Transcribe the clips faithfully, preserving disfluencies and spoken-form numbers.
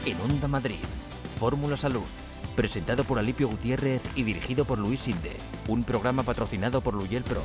En Onda Madrid, Fórmula Salud, presentado por Alipio Gutiérrez y dirigido por Luis Sinde, un programa patrocinado por Luyel Pro.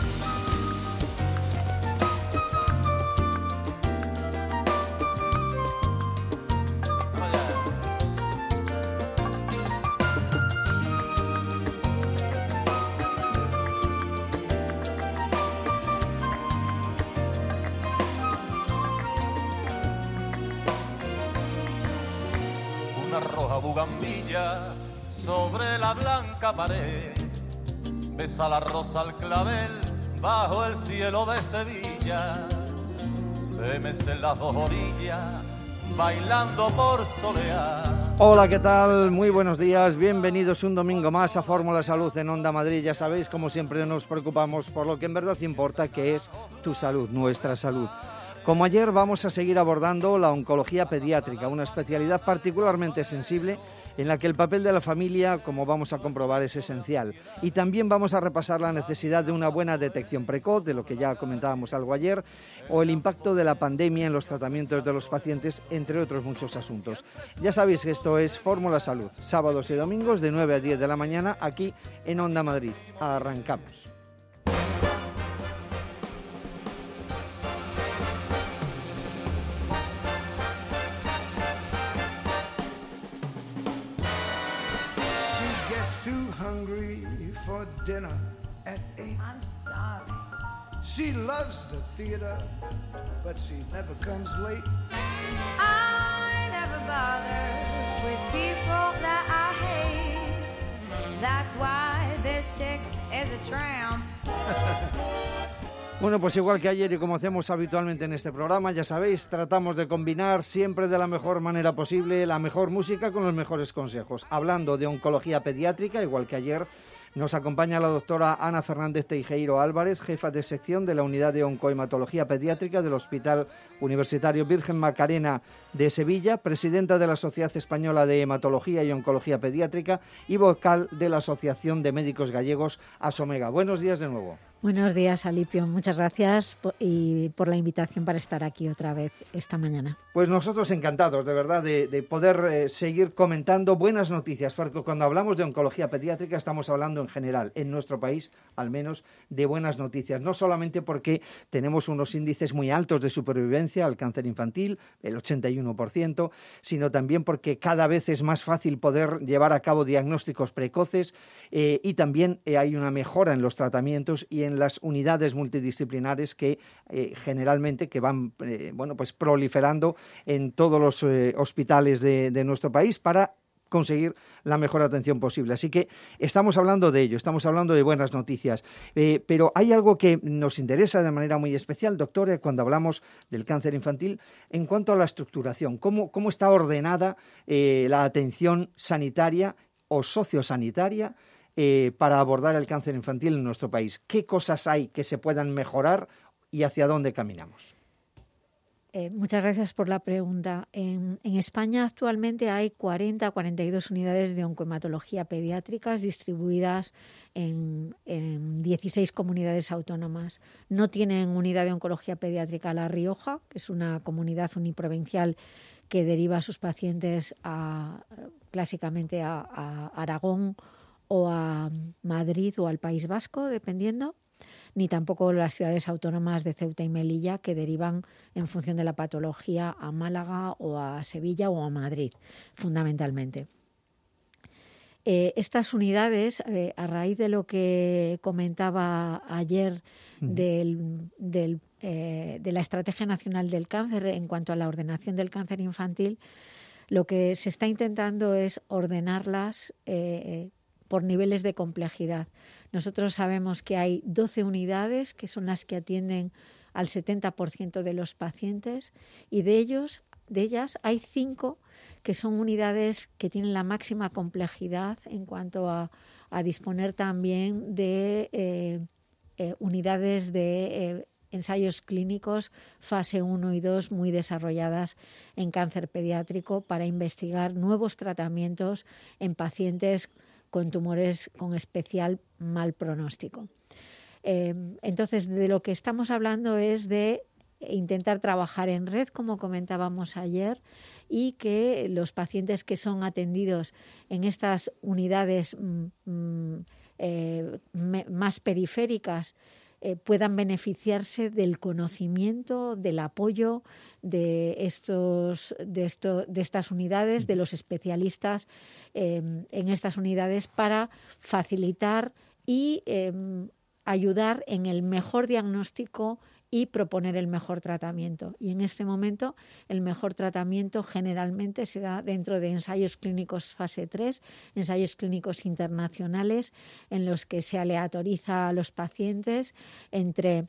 Sobre la blanca pared, besa la rosa al clavel bajo el cielo de Sevilla. Se mecen las dos orillas bailando por solear. Hola, ¿qué tal? Muy buenos días, bienvenidos un domingo más a Fórmula Salud en Onda Madrid. Ya sabéis, como siempre nos preocupamos por lo que en verdad importa, que es tu salud, nuestra salud. Como ayer, vamos a seguir abordando la oncología pediátrica, una especialidad particularmente sensible en la que el papel de la familia, como vamos a comprobar, es esencial. Y también vamos a repasar la necesidad de una buena detección precoz, de lo que ya comentábamos algo ayer, o el impacto de la pandemia en los tratamientos de los pacientes, entre otros muchos asuntos. Ya sabéis que esto es Fórmula Salud, sábados y domingos de nueve a diez de la mañana, aquí en Onda Madrid. Arrancamos. For dinner at eight. I'm starving. She loves the theater, but she never comes late. I never bother with people that I hate. That's why this chick is a tramp. Bueno, pues igual que ayer y como hacemos habitualmente en este programa, ya sabéis, tratamos de combinar siempre de la mejor manera posible la mejor música con los mejores consejos. Hablando de oncología pediátrica, igual que ayer, nos acompaña la doctora Ana Fernández Teijeiro Álvarez, jefa de sección de la Unidad de Oncohematología Pediátrica del Hospital Universitario Virgen Macarena de Sevilla, presidenta de la Sociedad Española de Hematología y Oncología Pediátrica y vocal de la Asociación de Médicos Gallegos, ASOMEGA. Buenos días de nuevo. Buenos días, Alipio. Muchas gracias por, y por la invitación para estar aquí otra vez esta mañana. Pues nosotros encantados, de verdad, de, de poder eh, seguir comentando buenas noticias, porque cuando hablamos de oncología pediátrica estamos hablando en general, en nuestro país al menos, de buenas noticias. No solamente porque tenemos unos índices muy altos de supervivencia al cáncer infantil, el ochenta y uno por ciento, sino también porque cada vez es más fácil poder llevar a cabo diagnósticos precoces eh, y también eh, hay una mejora en los tratamientos y en las unidades multidisciplinares que eh, generalmente que van eh, bueno pues proliferando en todos los eh, hospitales de, de nuestro país para conseguir la mejor atención posible. Así que estamos hablando de ello, estamos hablando de buenas noticias. Eh, pero hay algo que nos interesa de manera muy especial, doctora, cuando hablamos del cáncer infantil, en cuanto a la estructuración. ¿Cómo, cómo está ordenada eh, la atención sanitaria o sociosanitaria Eh, para abordar el cáncer infantil en nuestro país? ¿Qué cosas hay que se puedan mejorar y hacia dónde caminamos? Eh, muchas gracias por la pregunta. En, en España actualmente hay cuarenta a cuarenta y dos unidades de oncohematología pediátricas distribuidas en, en dieciséis comunidades autónomas. No tienen unidad de oncología pediátrica La Rioja, que es una comunidad uniprovincial que deriva a sus pacientes a, clásicamente a, a Aragón o a Madrid o al País Vasco, dependiendo, ni tampoco las ciudades autónomas de Ceuta y Melilla, que derivan en función de la patología a Málaga o a Sevilla o a Madrid, fundamentalmente. Eh, estas unidades, eh, a raíz de lo que comentaba ayer uh-huh. del, del, eh, de la Estrategia Nacional del Cáncer en cuanto a la ordenación del cáncer infantil, lo que se está intentando es ordenarlas eh, por niveles de complejidad. Nosotros sabemos que hay doce unidades que son las que atienden al setenta por ciento de los pacientes y de ellos, de ellas hay cinco que son unidades que tienen la máxima complejidad en cuanto a, a disponer también de eh, eh, unidades de eh, ensayos clínicos fase uno y dos muy desarrolladas en cáncer pediátrico para investigar nuevos tratamientos en pacientes con tumores con especial mal pronóstico. Eh, entonces, de lo que estamos hablando es de intentar trabajar en red, como comentábamos ayer, y que los pacientes que son atendidos en estas unidades mm, eh, me, más periféricas Eh, puedan beneficiarse del conocimiento, del apoyo de estos, de esto, de estas unidades, de los especialistas eh, en estas unidades para facilitar y eh, ayudar en el mejor diagnóstico y proponer el mejor tratamiento. Y en este momento el mejor tratamiento generalmente se da dentro de ensayos clínicos fase tres, ensayos clínicos internacionales en los que se aleatoriza a los pacientes entre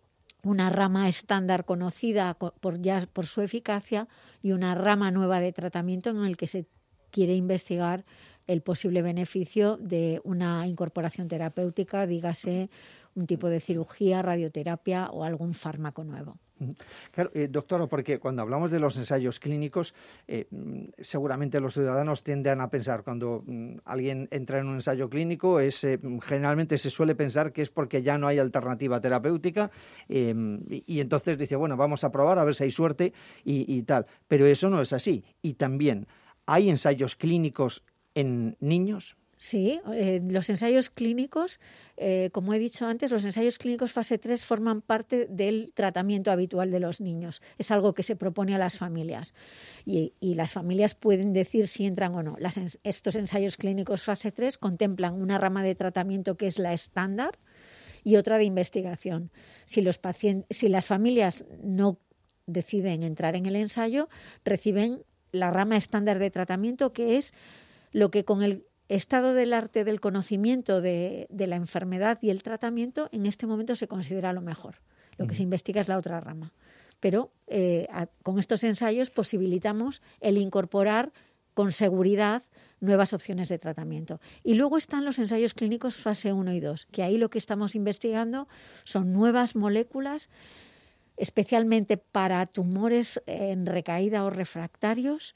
una rama estándar conocida por, ya por su eficacia y una rama nueva de tratamiento en el que se quiere investigar el posible beneficio de una incorporación terapéutica, dígase un tipo de cirugía, radioterapia o algún fármaco nuevo. Claro, eh, doctora, porque cuando hablamos de los ensayos clínicos, eh, seguramente los ciudadanos tienden a pensar, cuando mm, alguien entra en un ensayo clínico, es eh, generalmente se suele pensar que es porque ya no hay alternativa terapéutica eh, y, y entonces dice, bueno, vamos a probar a ver si hay suerte y, y tal. Pero eso no es así. Y también, ¿hay ensayos clínicos en niños? Sí, eh, los ensayos clínicos, eh, como he dicho antes, los ensayos clínicos fase tres forman parte del tratamiento habitual de los niños. Es algo que se propone a las familias y, y las familias pueden decir si entran o no. Las, estos ensayos clínicos fase tres contemplan una rama de tratamiento que es la estándar y otra de investigación. Si, los pacientes, si las familias no deciden entrar en el ensayo, reciben la rama estándar de tratamiento, que es lo que con el estado del arte del conocimiento de, de la enfermedad y el tratamiento en este momento se considera lo mejor. Lo que se investiga es la otra rama. Pero eh, a, con estos ensayos posibilitamos el incorporar con seguridad nuevas opciones de tratamiento. Y luego están los ensayos clínicos fase uno y dos, que ahí lo que estamos investigando son nuevas moléculas, especialmente para tumores en recaída o refractarios.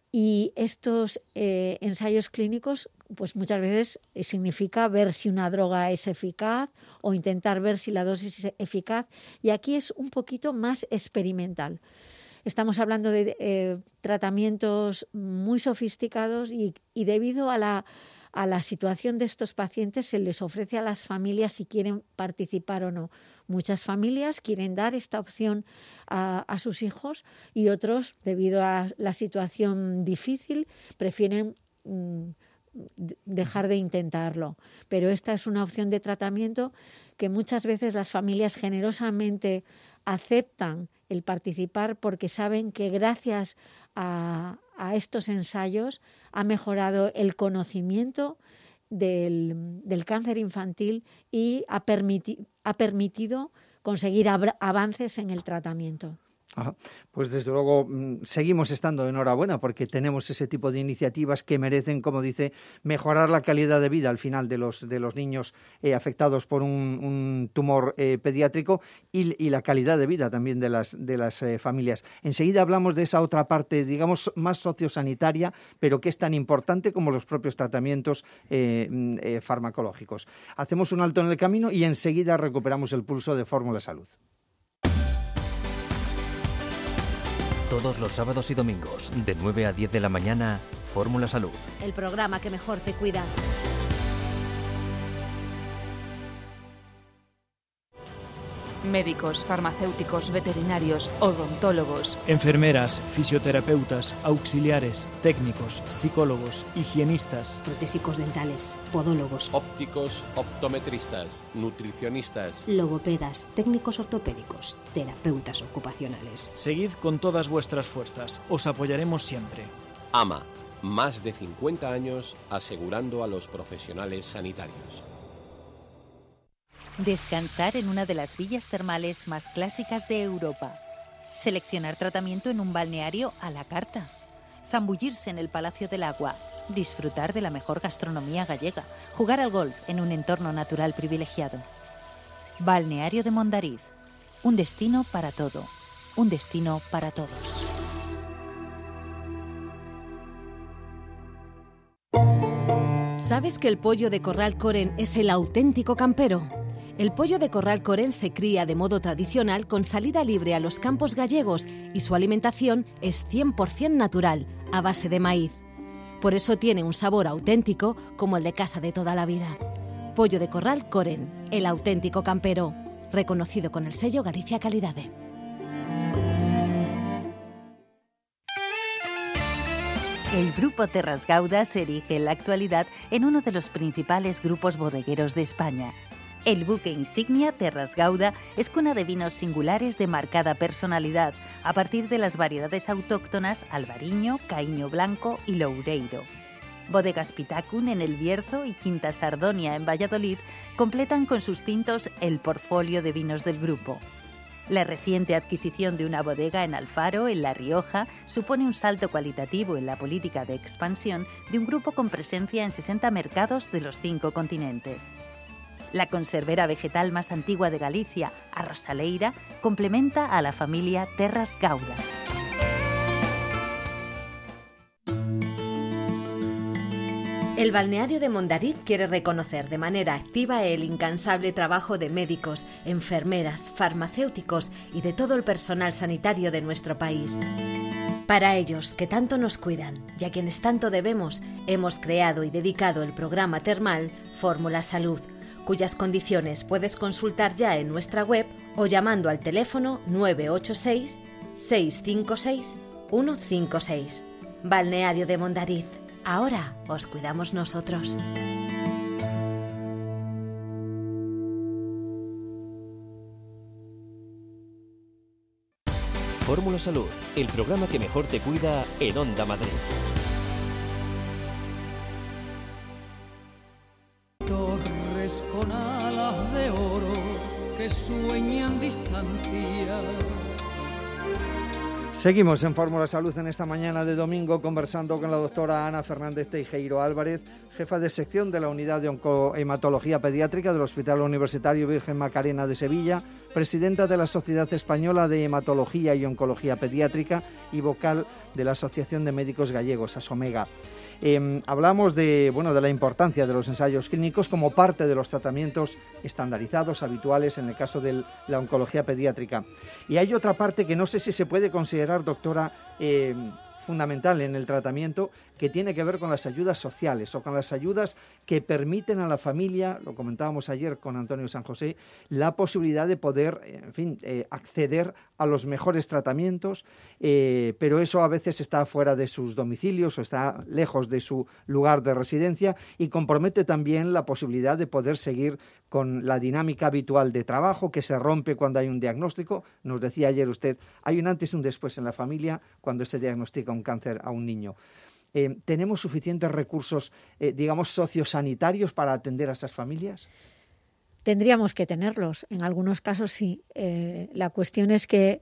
Y estos eh, ensayos clínicos, pues muchas veces significa ver si una droga es eficaz o intentar ver si la dosis es eficaz. Y aquí es un poquito más experimental. Estamos hablando de eh, tratamientos muy sofisticados y, y debido a la, a la situación de estos pacientes se les ofrece a las familias si quieren participar o no. Muchas familias quieren dar esta opción a, a sus hijos y otros, debido a la situación difícil, prefieren mm, dejar de intentarlo. Pero esta es una opción de tratamiento que muchas veces las familias generosamente aceptan el participar porque saben que gracias a, a estos ensayos ha mejorado el conocimiento Del, del cáncer infantil y ha, permiti, ha permitido conseguir ab- avances en el tratamiento. Ajá. Pues desde luego seguimos estando de enhorabuena porque tenemos ese tipo de iniciativas que merecen, como dice, mejorar la calidad de vida al final de los de los niños eh, afectados por un, un tumor eh, pediátrico y, y la calidad de vida también de las de las eh, familias. Enseguida hablamos de esa otra parte, digamos, más sociosanitaria, pero que es tan importante como los propios tratamientos eh, eh, farmacológicos. Hacemos un alto en el camino y enseguida recuperamos el pulso de Fórmula Salud. Todos los sábados y domingos, de nueve a diez de la mañana, Fórmula Salud. El programa que mejor te cuida. Médicos, farmacéuticos, veterinarios, odontólogos, enfermeras, fisioterapeutas, auxiliares, técnicos, psicólogos, higienistas, protésicos dentales, podólogos, ópticos, optometristas, nutricionistas, logopedas, técnicos ortopédicos, terapeutas ocupacionales. Seguid con todas vuestras fuerzas, os apoyaremos siempre. A M A, más de cincuenta años asegurando a los profesionales sanitarios. Descansar en una de las villas termales más clásicas de Europa. Seleccionar tratamiento en un balneario a la carta. Zambullirse en el Palacio del Agua. Disfrutar de la mejor gastronomía gallega. Jugar al golf en un entorno natural privilegiado. Balneario de Mondariz. Un destino para todo. Un destino para todos. ¿Sabes que el pollo de Corral Coren es el auténtico campero? El pollo de corral Coren se cría de modo tradicional con salida libre a los campos gallegos y su alimentación es cien por ciento natural, a base de maíz. Por eso tiene un sabor auténtico como el de casa de toda la vida. Pollo de corral Coren, el auténtico campero, reconocido con el sello Galicia Calidade. El Grupo Terras Gauda se erige en la actualidad en uno de los principales grupos bodegueros de España. El buque insignia Terras Gauda es cuna de vinos singulares de marcada personalidad, a partir de las variedades autóctonas Albariño, Caíño Blanco y Loureiro. Bodegas Pitacun en El Bierzo y Quinta Sardonia en Valladolid completan con sus tintos el portfolio de vinos del grupo. La reciente adquisición de una bodega en Alfaro, en La Rioja, supone un salto cualitativo en la política de expansión de un grupo con presencia en sesenta mercados de los cinco continentes. La conservera vegetal más antigua de Galicia, Arrosaleira, complementa a la familia Terras Gauda. El balneario de Mondariz quiere reconocer de manera activa el incansable trabajo de médicos, enfermeras, farmacéuticos y de todo el personal sanitario de nuestro país. Para ellos, que tanto nos cuidan y a quienes tanto debemos, hemos creado y dedicado el programa termal Fórmula Salud, cuyas condiciones puedes consultar ya en nuestra web o llamando al teléfono nueve ocho seis, seis cinco seis, uno cinco seis. Balneario de Mondariz. Ahora os cuidamos nosotros. Fórmula Salud, el programa que mejor te cuida en Onda Madrid. Torres con alas de oro que sueñan distancias. Seguimos en Fórmula Salud en esta mañana de domingo conversando con la doctora Ana Fernández Teijeiro Álvarez, jefa de sección de la Unidad de Oncohematología Pediátrica del Hospital Universitario Virgen Macarena de Sevilla, presidenta de la Sociedad Española de Hematología y Oncología Pediátrica y vocal de la Asociación de Médicos Gallegos, ASOMEGA. Eh, hablamos de, bueno, de la importancia de los ensayos clínicos como parte de los tratamientos estandarizados, habituales en el caso de la oncología pediátrica. Y hay otra parte que no sé si se puede considerar, doctora, eh, fundamental en el tratamiento, que tiene que ver con las ayudas sociales o con las ayudas que permiten a la familia, lo comentábamos ayer con Antonio San José, la posibilidad de poder, en fin, eh, acceder a los mejores tratamientos, eh, pero eso a veces está fuera de sus domicilios o está lejos de su lugar de residencia y compromete también la posibilidad de poder seguir con la dinámica habitual de trabajo que se rompe cuando hay un diagnóstico. Nos decía ayer usted, hay un antes y un después en la familia cuando se diagnostica un cáncer a un niño. Eh, ¿Tenemos suficientes recursos, eh, digamos, sociosanitarios para atender a esas familias? Tendríamos que tenerlos. En algunos casos sí. Eh, la cuestión es que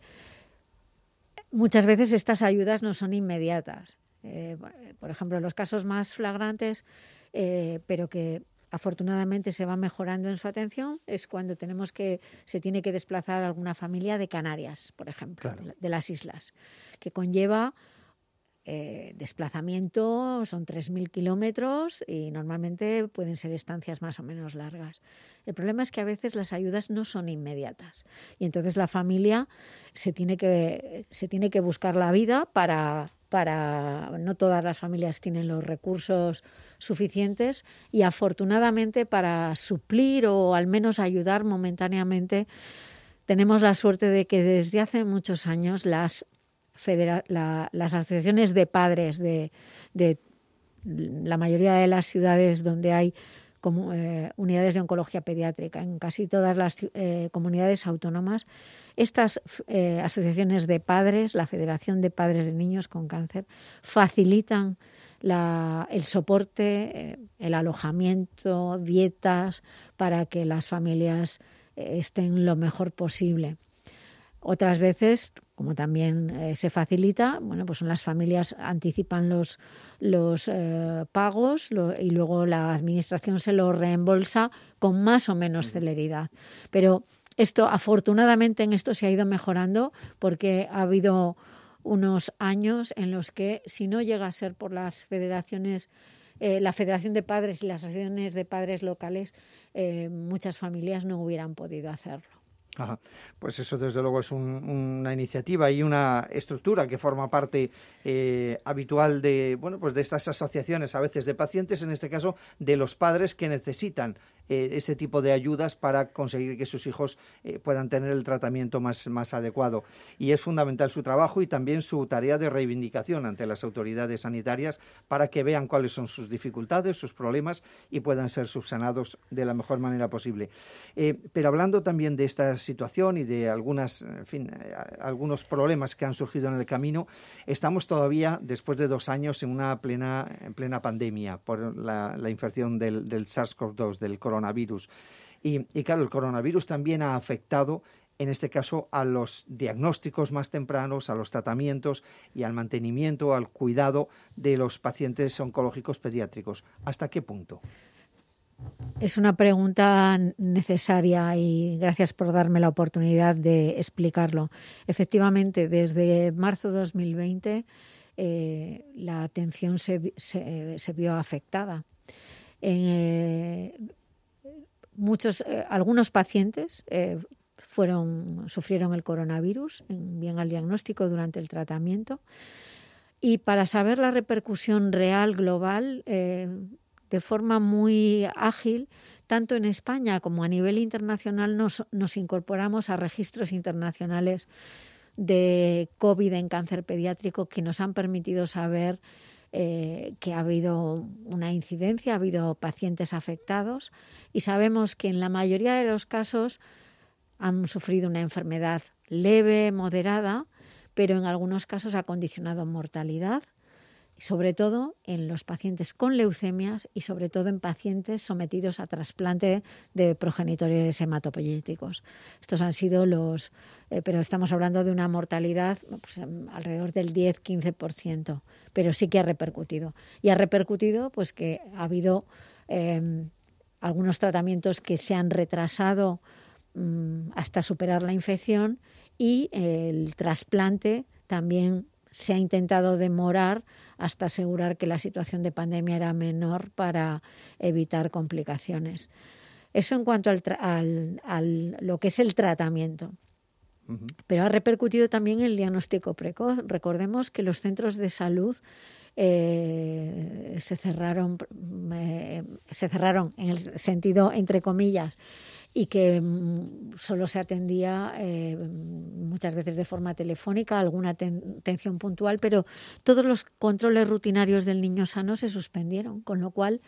muchas veces estas ayudas no son inmediatas. Eh, por ejemplo, los casos más flagrantes, eh, pero que afortunadamente se va mejorando en su atención, es cuando tenemos que se tiene que desplazar a alguna familia de Canarias, por ejemplo, claro, de las islas, que conlleva Eh, desplazamiento, son tres mil kilómetros y normalmente pueden ser estancias más o menos largas. El problema es que a veces las ayudas no son inmediatas y entonces la familia se tiene que, se tiene que buscar la vida para, para... No todas las familias tienen los recursos suficientes y afortunadamente para suplir o al menos ayudar momentáneamente tenemos la suerte de que desde hace muchos años las Federa- la, las asociaciones de padres de, de la mayoría de las ciudades donde hay como, eh, unidades de oncología pediátrica, en casi todas las eh, comunidades autónomas, estas eh, asociaciones de padres, la Federación de Padres de Niños con Cáncer, facilitan la, el soporte, eh, el alojamiento, dietas, para que las familias eh, estén lo mejor posible. Otras veces, como también eh, se facilita, bueno, pues son las familias anticipan los, los eh, pagos lo, y luego la administración se lo reembolsa con más o menos celeridad. Pero esto, afortunadamente, en esto se ha ido mejorando porque ha habido unos años en los que, si no llega a ser por las federaciones eh, la Federación de Padres y las asociaciones de padres locales, eh, muchas familias no hubieran podido hacerlo. Ajá. Pues eso desde luego es un, una iniciativa y una estructura que forma parte eh, habitual de bueno pues de estas asociaciones a veces de pacientes, en este caso de los padres que necesitan eh, ese tipo de ayudas para conseguir que sus hijos eh, puedan tener el tratamiento más, más adecuado. Y es fundamental su trabajo y también su tarea de reivindicación ante las autoridades sanitarias para que vean cuáles son sus dificultades, sus problemas y puedan ser subsanados de la mejor manera posible. Eh, pero hablando también de esta situación y de algunas, en fin, eh, algunos problemas que han surgido en el camino, estamos todavía, después de dos años, en una plena, en plena pandemia por la, la infección del, del SARS-CoV dos, del coronavirus. Y, y claro, el coronavirus también ha afectado, en este caso, a los diagnósticos más tempranos, a los tratamientos y al mantenimiento, al cuidado de los pacientes oncológicos pediátricos. ¿Hasta qué punto? Es una pregunta necesaria y gracias por darme la oportunidad de explicarlo. Efectivamente, desde marzo de dos mil veinte eh, la atención se, se, se vio afectada. Eh, muchos, eh, algunos pacientes eh, fueron, sufrieron el coronavirus, bien al diagnóstico durante el tratamiento. Y para saber la repercusión real global, eh, de forma muy ágil, tanto en España como a nivel internacional, nos, nos incorporamos a registros internacionales de COVID en cáncer pediátrico que nos han permitido saber eh, que ha habido una incidencia, ha habido pacientes afectados y sabemos que en la mayoría de los casos han sufrido una enfermedad leve, moderada, pero en algunos casos ha condicionado mortalidad, sobre todo en los pacientes con leucemias y sobre todo en pacientes sometidos a trasplante de progenitores hematopoyéticos. Estos han sido los, eh, pero estamos hablando de una mortalidad pues, alrededor del diez a quince por ciento, pero sí que ha repercutido. Y ha repercutido pues que ha habido eh, algunos tratamientos que se han retrasado um, hasta superar la infección y eh, el trasplante también se ha intentado demorar hasta asegurar que la situación de pandemia era menor para evitar complicaciones. Eso en cuanto al, tra- al, al lo que es el tratamiento. Uh-huh. Pero ha repercutido también el diagnóstico precoz. Recordemos que los centros de salud eh, se cerraron, eh, se cerraron en el sentido, entre comillas, y que mm, solo se atendía eh, muchas veces de forma telefónica, alguna ten- atención puntual, pero todos los controles rutinarios del niño sano se suspendieron, con lo cual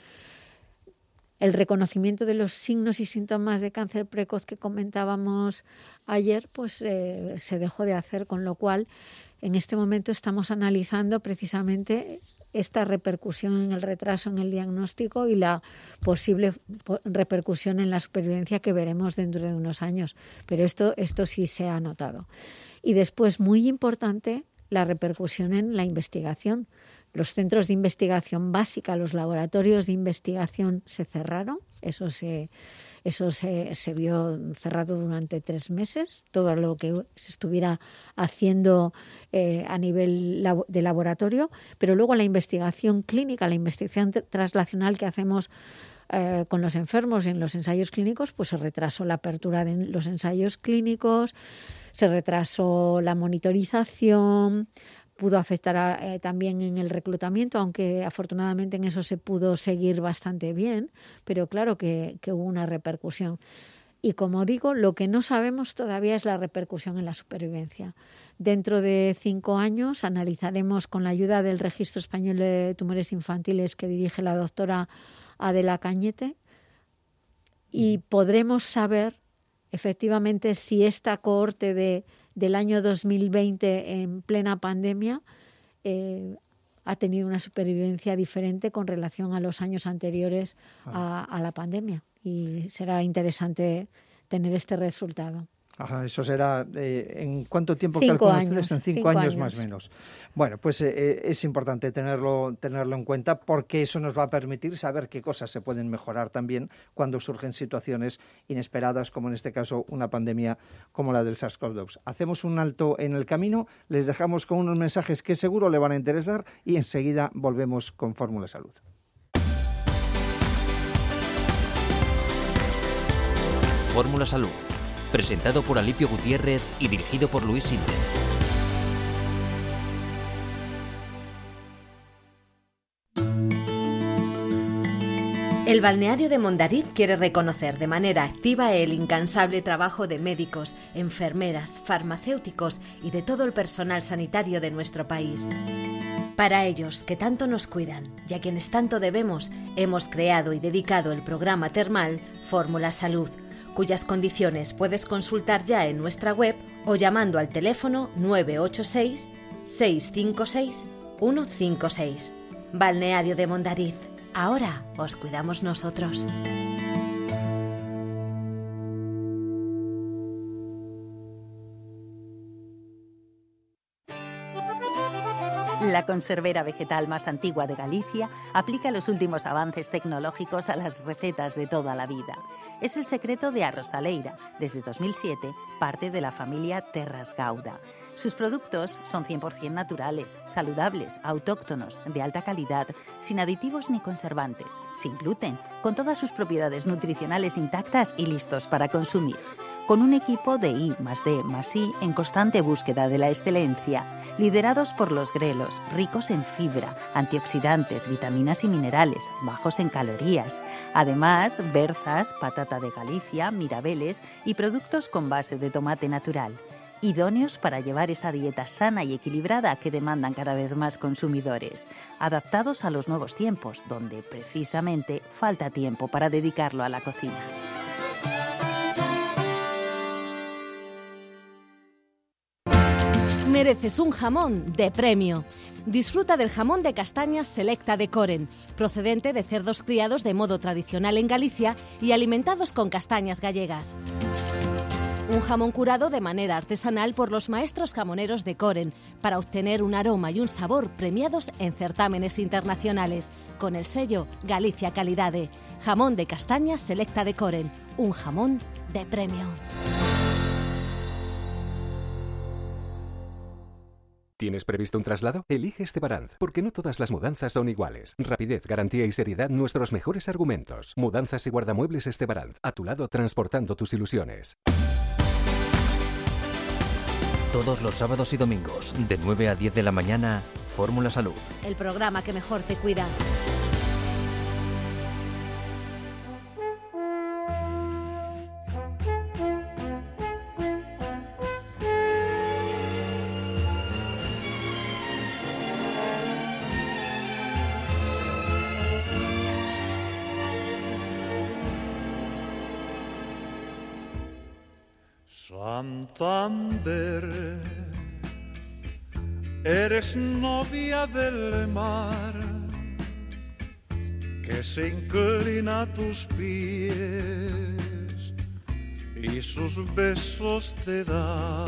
el reconocimiento de los signos y síntomas de cáncer precoz que comentábamos ayer, pues eh, se dejó de hacer, con lo cual en este momento estamos analizando precisamente esta repercusión en el retraso en el diagnóstico y la posible repercusión en la supervivencia que veremos dentro de unos años. Pero esto, esto sí se ha notado. Y después, muy importante, la repercusión en la investigación. Los centros de investigación básica, los laboratorios de investigación se cerraron. Eso se... Eso se, se vio cerrado durante tres meses, todo lo que se estuviera haciendo eh, a nivel labo- de laboratorio, pero luego la investigación clínica, la investigación t- translacional que hacemos eh, con los enfermos en los ensayos clínicos, pues se retrasó la apertura de los ensayos clínicos, se retrasó la monitorización, pudo afectar a, eh, también en el reclutamiento, aunque afortunadamente en eso se pudo seguir bastante bien, pero claro que, que hubo una repercusión. Y como digo, lo que no sabemos todavía es la repercusión en la supervivencia. Dentro de cinco años analizaremos, con la ayuda del Registro Español de Tumores Infantiles que dirige la doctora Adela Cañete, y podremos saber efectivamente si esta cohorte de del año dos mil veinte en plena pandemia eh, ha tenido una supervivencia diferente con relación a los años anteriores a, a la pandemia, y será interesante tener este resultado. Ajá, eso será, eh, ¿en cuánto tiempo cinco calculan años, ustedes? En cinco, cinco años, años más o menos. Bueno, pues eh, es importante tenerlo, tenerlo en cuenta, porque eso nos va a permitir saber qué cosas se pueden mejorar también cuando surgen situaciones inesperadas, como en este caso una pandemia como la del SARS-CoV dos. Hacemos un alto en el camino, les dejamos con unos mensajes que seguro le van a interesar y enseguida volvemos con Fórmula Salud. Fórmula Salud, presentado por Alipio Gutiérrez y dirigido por Luis Sinde. El balneario de Mondariz quiere reconocer de manera activa el incansable trabajo de médicos, enfermeras, farmacéuticos y de todo el personal sanitario de nuestro país. Para ellos, que tanto nos cuidan y a quienes tanto debemos, hemos creado y dedicado el programa termal Fórmula Salud, cuyas condiciones puedes consultar ya en nuestra web o llamando al teléfono nueve ocho seis, seis cinco seis, uno cinco seis. Balneario de Mondariz. Ahora os cuidamos nosotros. La conservera vegetal más antigua de Galicia aplica los últimos avances tecnológicos a las recetas de toda la vida. Es el secreto de Arrosaleira, desde dos mil siete, parte de la familia Terras Gauda. Sus productos son cien por ciento naturales, saludables, autóctonos, de alta calidad, sin aditivos ni conservantes, sin gluten, con todas sus propiedades nutricionales intactas y listos para consumir. Con un equipo de I más D más I en constante búsqueda de la excelencia, liderados por los grelos, ricos en fibra, antioxidantes, vitaminas y minerales, bajos en calorías. Además, berzas, patata de Galicia, mirabeles y productos con base de tomate natural, idóneos para llevar esa dieta sana y equilibrada que demandan cada vez más consumidores, adaptados a los nuevos tiempos, donde precisamente falta tiempo para dedicarlo a la cocina. Mereces un jamón de premio. Disfruta del jamón de castañas Selecta de Coren, procedente de cerdos criados de modo tradicional en Galicia y alimentados con castañas gallegas. Un jamón curado de manera artesanal por los maestros jamoneros de Coren para obtener un aroma y un sabor premiados en certámenes internacionales, con el sello Galicia Calidade. Jamón de castañas Selecta de Coren, un jamón de premio. ¿Tienes previsto un traslado? Elige Estebaranz, porque no todas las mudanzas son iguales. Rapidez, garantía y seriedad, nuestros mejores argumentos. Mudanzas y guardamuebles Estebaranz, a tu lado transportando tus ilusiones. Todos los sábados y domingos, de nueve a diez de la mañana, Fórmula Salud. El programa que mejor te cuida. Santander, eres novia del mar que se inclina a tus pies y sus besos te da.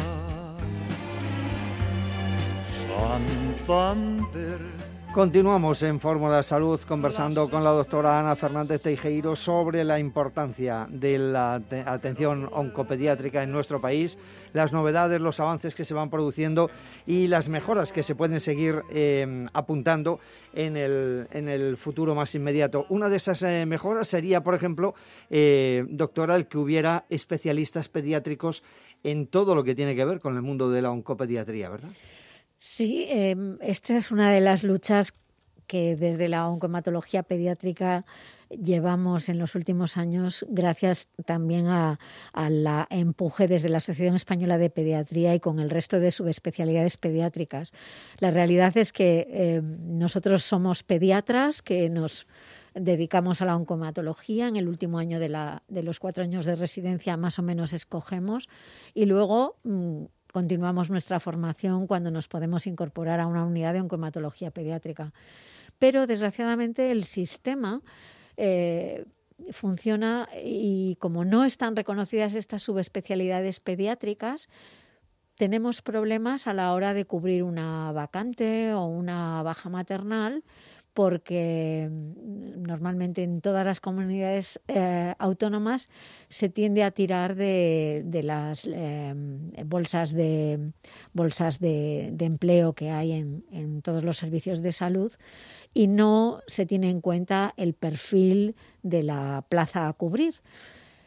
Santander. Continuamos en Fórmula Salud conversando con la doctora Ana Fernández Teijeiro sobre la importancia de la atención oncopediátrica en nuestro país, las novedades, los avances que se van produciendo y las mejoras que se pueden seguir eh, apuntando en el, en el futuro más inmediato. Una de esas eh, mejoras sería, por ejemplo, eh, doctora, el que hubiera especialistas pediátricos en todo lo que tiene que ver con el mundo de la oncopediatría, ¿verdad? Sí, eh, esta es una de las luchas que desde la oncohematología pediátrica llevamos en los últimos años, gracias también a, a la empuje desde la Asociación Española de Pediatría y con el resto de subespecialidades pediátricas. La realidad es que eh, nosotros somos pediatras que nos dedicamos a la oncohematología. En el último año de, la, de los cuatro años de residencia más o menos escogemos y luego mmm, continuamos nuestra formación cuando nos podemos incorporar a una unidad de oncohematología pediátrica. Pero, desgraciadamente, el sistema eh, funciona y, como no están reconocidas estas subespecialidades pediátricas, tenemos problemas a la hora de cubrir una vacante o una baja maternal, porque normalmente en todas las comunidades eh, autónomas se tiende a tirar de, de las eh, bolsas de bolsas de, de empleo que hay en, en todos los servicios de salud y no se tiene en cuenta el perfil de la plaza a cubrir.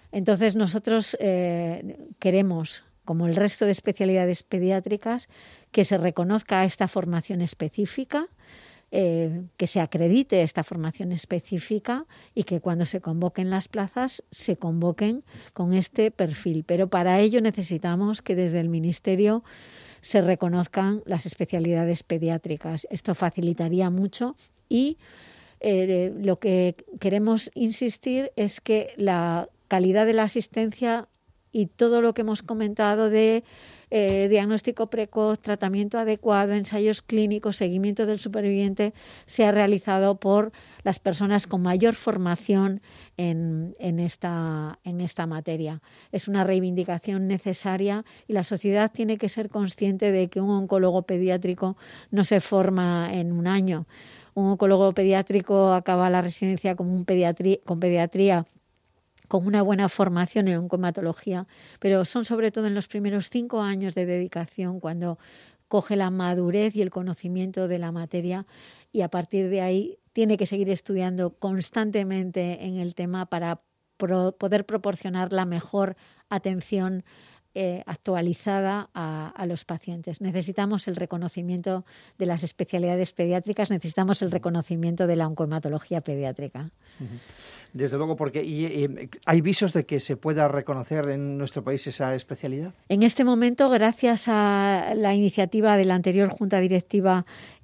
Entonces nosotros eh, queremos, como el resto de especialidades pediátricas, que se reconozca esta formación específica, eh, que se acredite esta formación específica y que cuando se convoquen las plazas se convoquen con este perfil. Pero para ello necesitamos que desde el Ministerio se reconozcan las especialidades pediátricas. Esto facilitaría mucho y eh, lo que queremos insistir es que la calidad de la asistencia y todo lo que hemos comentado de eh, diagnóstico precoz, tratamiento adecuado, ensayos clínicos, seguimiento del superviviente, sea realizado por las personas con mayor formación en, en, esta, en esta materia. Es una reivindicación necesaria y la sociedad tiene que ser consciente de que un oncólogo pediátrico no se forma en un año. Un oncólogo pediátrico acaba la residencia con, un pediatría, con pediatría con una buena formación en oncohematología, pero son sobre todo en los primeros cinco años de dedicación cuando coge la madurez y el conocimiento de la materia y a partir de ahí tiene que seguir estudiando constantemente en el tema para pro- poder proporcionar la mejor atención Eh, actualizada a, a los pacientes. Necesitamos el reconocimiento de las especialidades pediátricas, necesitamos el reconocimiento de la oncohematología pediátrica. Desde luego, porque y, y, ¿hay visos de que se pueda reconocer en nuestro país esa especialidad? En este momento, gracias a la iniciativa de la anterior Junta Directiva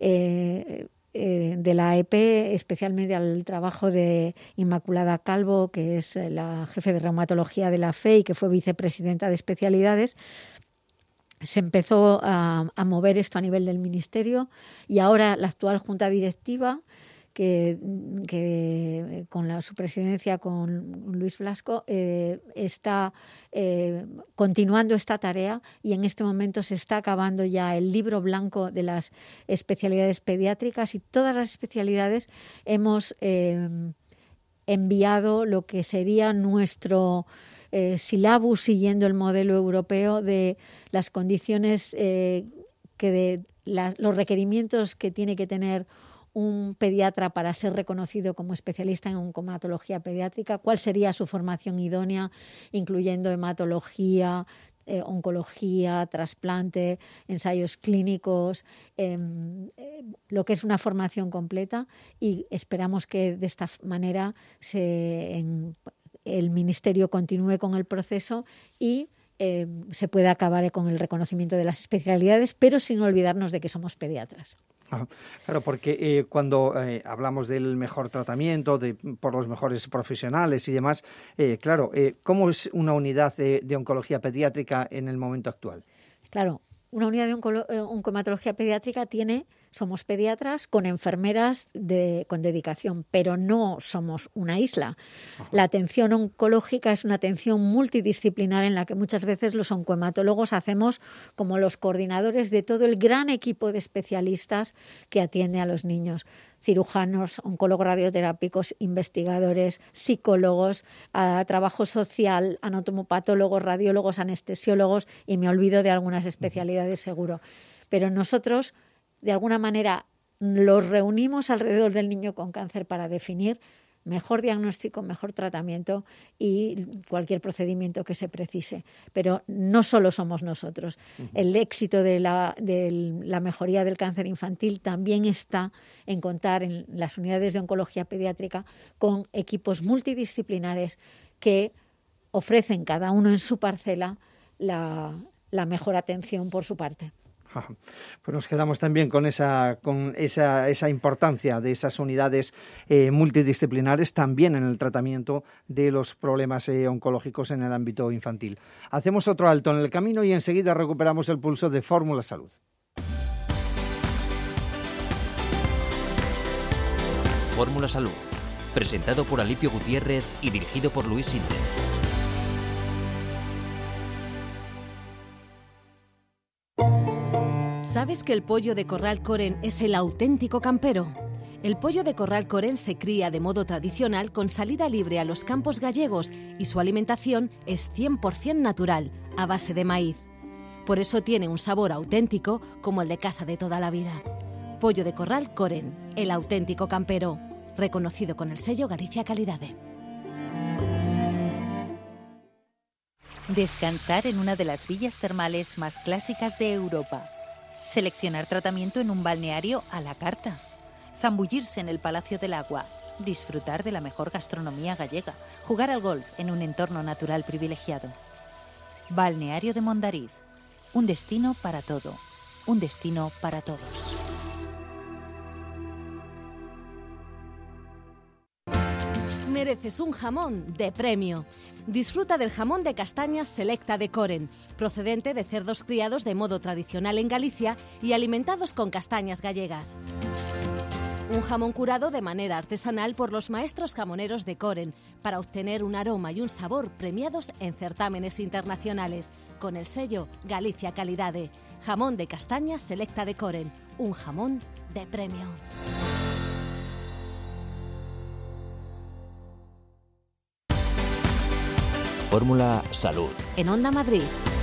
eh, eh, de la A E P, especialmente al trabajo de Inmaculada Calvo, que es la jefe de reumatología de la F E y que fue vicepresidenta de especialidades, se empezó a, a mover esto a nivel del Ministerio y ahora la actual Junta Directiva, que, que con la, su presidencia con Luis Blasco eh, está eh, continuando esta tarea y en este momento se está acabando ya el libro blanco de las especialidades pediátricas y todas las especialidades hemos eh, enviado lo que sería nuestro eh, sílabus siguiendo el modelo europeo de las condiciones eh, que de la, los requerimientos que tiene que tener un pediatra para ser reconocido como especialista en oncohematología pediátrica, cuál sería su formación idónea, incluyendo hematología, eh, oncología, trasplante, ensayos clínicos, eh, eh, lo que es una formación completa y esperamos que de esta manera se, en, el Ministerio continúe con el proceso y eh, se pueda acabar con el reconocimiento de las especialidades, pero sin olvidarnos de que somos pediatras. Ah, claro, porque eh, cuando eh, hablamos del mejor tratamiento de, por los mejores profesionales y demás, eh, claro, eh, ¿cómo es una unidad de, de oncología pediátrica en el momento actual? Claro, una unidad de oncolo- oncohematología pediátrica tiene, somos pediatras con enfermeras de, con dedicación, pero no somos una isla. Ajá. La atención oncológica es una atención multidisciplinar en la que muchas veces los oncohematólogos hacemos como los coordinadores de todo el gran equipo de especialistas que atiende a los niños. Cirujanos, oncólogos radioterápicos, investigadores, psicólogos, a trabajo social, anatomopatólogos, radiólogos, anestesiólogos y me olvido de algunas especialidades seguro. Pero nosotros, de alguna manera, los reunimos alrededor del niño con cáncer para definir mejor diagnóstico, mejor tratamiento y cualquier procedimiento que se precise. Pero no solo somos nosotros. Uh-huh. El éxito de la, de la mejoría del cáncer infantil también está en contar en las unidades de oncología pediátrica con equipos multidisciplinares que ofrecen cada uno en su parcela la, la mejor atención por su parte. Pues nos quedamos también con esa con esa, esa importancia de esas unidades eh, multidisciplinares también en el tratamiento de los problemas eh, oncológicos en el ámbito infantil. Hacemos otro alto en el camino y enseguida recuperamos el pulso de Fórmula Salud. Fórmula Salud, presentado por Alipio Gutiérrez y dirigido por Luis Sinde. ¿Sabes que el pollo de Corral Coren es el auténtico campero? El pollo de Corral Coren se cría de modo tradicional con salida libre a los campos gallegos y su alimentación es cien por ciento natural, a base de maíz. Por eso tiene un sabor auténtico como el de casa de toda la vida. Pollo de Corral Coren, el auténtico campero, reconocido con el sello Galicia Calidade. Descansar en una de las villas termales más clásicas de Europa. Seleccionar tratamiento en un balneario a la carta. Zambullirse en el Palacio del Agua. Disfrutar de la mejor gastronomía gallega. Jugar al golf en un entorno natural privilegiado. Balneario de Mondariz. Un destino para todo. Un destino para todos. Mereces un jamón de premio. Disfruta del jamón de castañas Selecta de Coren, procedente de cerdos criados de modo tradicional en Galicia y alimentados con castañas gallegas. Un jamón curado de manera artesanal por los maestros jamoneros de Coren para obtener un aroma y un sabor premiados en certámenes internacionales, con el sello Galicia Calidade. Jamón de castañas Selecta de Coren, un jamón de premio. Fórmula Salud. En Onda Madrid.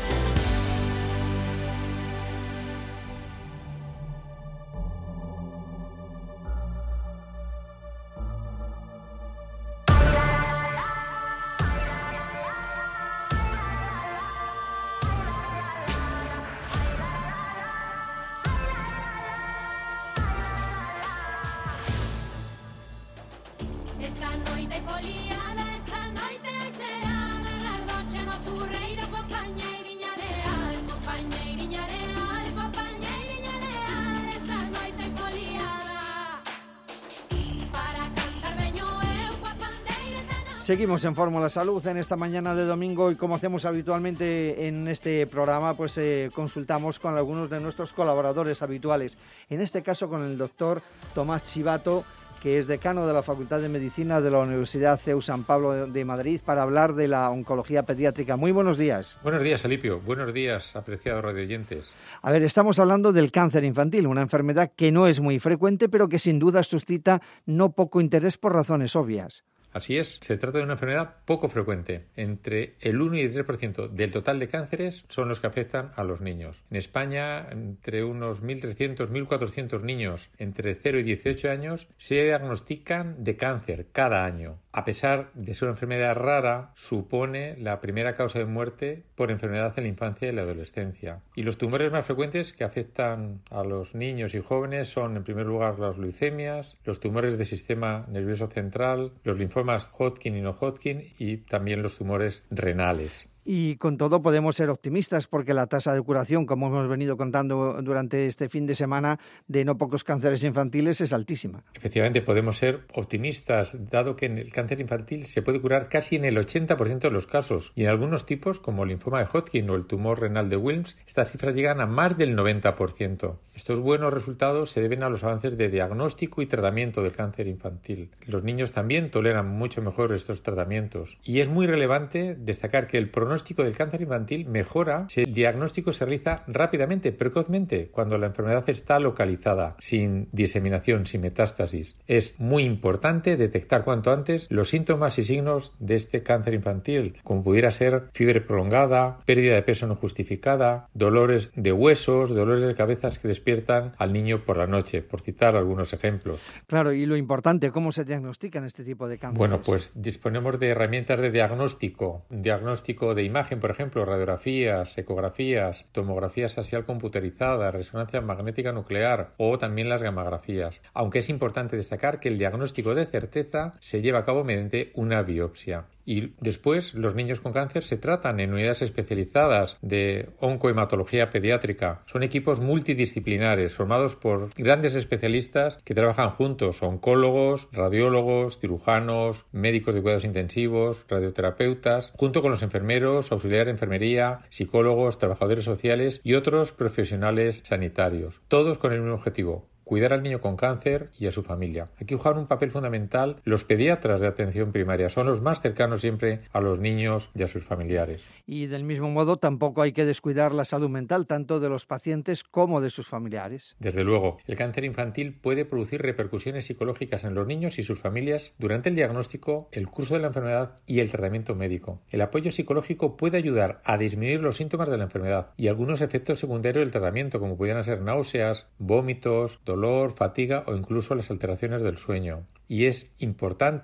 Seguimos en Fórmula Salud en esta mañana de domingo y como hacemos habitualmente en este programa, pues eh, consultamos con algunos de nuestros colaboradores habituales. En este caso con el doctor Tomás Chivato, que es decano de la Facultad de Medicina de la Universidad C E U San Pablo de Madrid, para hablar de la oncología pediátrica. Muy buenos días. Buenos días, Alipio. Buenos días, apreciados radioyentes. A ver, estamos hablando del cáncer infantil, una enfermedad que no es muy frecuente, pero que sin duda suscita no poco interés por razones obvias. Así es, se trata de una enfermedad poco frecuente. Entre el uno y el tres por ciento del total de cánceres son los que afectan a los niños. En España, entre unos mil trescientos a mil cuatrocientos niños entre cero y dieciocho años se diagnostican de cáncer cada año. A pesar de ser una enfermedad rara, supone la primera causa de muerte por enfermedad en la infancia y la adolescencia. Y los tumores más frecuentes que afectan a los niños y jóvenes son, en primer lugar, las leucemias, los tumores del sistema nervioso central, los linfomas Hodgkin y no Hodgkin y también los tumores renales. Y con todo podemos ser optimistas porque la tasa de curación, como hemos venido contando durante este fin de semana, de no pocos cánceres infantiles es altísima. Efectivamente, podemos ser optimistas, dado que en el cáncer infantil se puede curar casi en el ochenta por ciento de los casos. Y en algunos tipos, como el linfoma de Hodgkin o el tumor renal de Wilms, estas cifras llegan a más del noventa por ciento. Estos buenos resultados se deben a los avances de diagnóstico y tratamiento del cáncer infantil. Los niños también toleran mucho mejor estos tratamientos. Y es muy relevante destacar que el pronóstico El diagnóstico del cáncer infantil mejora si el diagnóstico se realiza rápidamente, precozmente, cuando la enfermedad está localizada, sin diseminación, sin metástasis. Es muy importante detectar cuanto antes los síntomas y signos de este cáncer infantil, como pudiera ser fiebre prolongada, pérdida de peso no justificada, dolores de huesos, dolores de cabezas que despiertan al niño por la noche, por citar algunos ejemplos. Claro, y lo importante, ¿cómo se diagnostican este tipo de cánceres? Bueno, pues disponemos de herramientas de diagnóstico, diagnóstico de imagen, por ejemplo, radiografías, ecografías, tomografías axial computerizada, resonancia magnética nuclear o también las gammagrafías. Aunque es importante destacar que el diagnóstico de certeza se lleva a cabo mediante una biopsia. Y después los niños con cáncer se tratan en unidades especializadas de oncohematología pediátrica. Son equipos multidisciplinares formados por grandes especialistas que trabajan juntos, oncólogos, radiólogos, cirujanos, médicos de cuidados intensivos, radioterapeutas, junto con los enfermeros, auxiliares de enfermería, psicólogos, trabajadores sociales y otros profesionales sanitarios. Todos con el mismo objetivo: cuidar al niño con cáncer y a su familia. Aquí juegan un papel fundamental los pediatras de atención primaria. Son los más cercanos siempre a los niños y a sus familiares. Y del mismo modo tampoco hay que descuidar la salud mental, tanto de los pacientes como de sus familiares. Desde luego, el cáncer infantil puede producir repercusiones psicológicas en los niños y sus familias durante el diagnóstico, el curso de la enfermedad y el tratamiento médico. El apoyo psicológico puede ayudar a disminuir los síntomas de la enfermedad y algunos efectos secundarios del tratamiento, como pudieran ser náuseas, vómitos, dolor, fatiga o incluso las alteraciones del sueño. Y es importante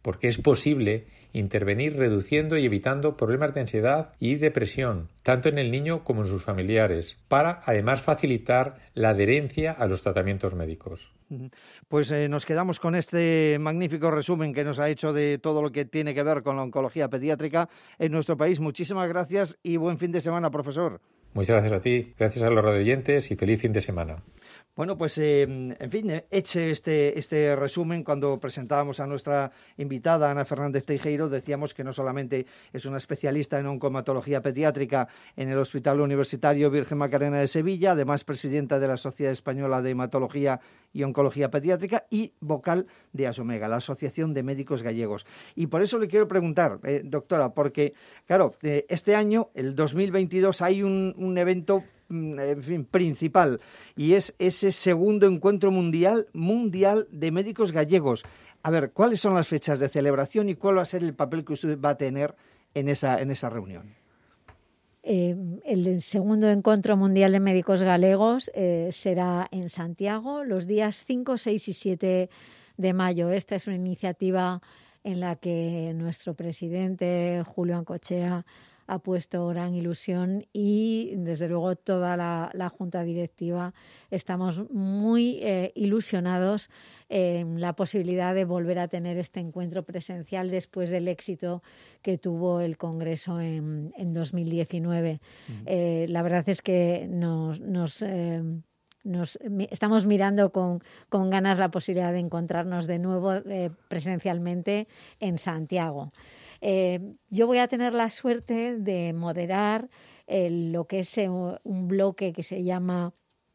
porque es posible intervenir reduciendo y evitando problemas de ansiedad y depresión, tanto en el niño como en sus familiares, para además facilitar la adherencia a los tratamientos médicos. Pues eh, nos quedamos con este magnífico resumen que nos ha hecho de todo lo que tiene que ver con la oncología pediátrica en nuestro país. Muchísimas gracias y buen fin de semana, profesor. Muchas gracias a ti, gracias a los radioyentes y feliz fin de semana. Bueno, pues eh, en fin, hecho este, este resumen, cuando presentábamos a nuestra invitada Ana Fernández Teijeiro, decíamos que no solamente es una especialista en oncomatología pediátrica en el Hospital Universitario Virgen Macarena de Sevilla, además presidenta de la Sociedad Española de Hematología y Oncología Pediátrica y vocal de ASOMEGA, la Asociación de Médicos Gallegos. Y por eso le quiero preguntar, eh, doctora, porque, claro, eh, este año, el dos mil veintidós, hay un, un evento en fin, principal, y es ese segundo encuentro mundial mundial de médicos gallegos. A ver, ¿cuáles son las fechas de celebración y cuál va a ser el papel que usted va a tener en esa, en esa reunión? Eh, el segundo encuentro mundial de médicos galegos eh, será en Santiago los días cinco, seis y siete de mayo. Esta es una iniciativa en la que nuestro presidente, Julio Ancochea, ha puesto gran ilusión y, desde luego, toda la, la Junta Directiva estamos muy eh, ilusionados en la posibilidad de volver a tener este encuentro presencial después del éxito que tuvo el Congreso en, en dos mil diecinueve. Uh-huh. Eh, la verdad es que nos... nos eh, Nos, estamos mirando con, con ganas la posibilidad de encontrarnos de nuevo eh, presencialmente en Santiago. Eh, yo voy a tener la suerte de moderar eh, lo que es eh, un bloque que se llama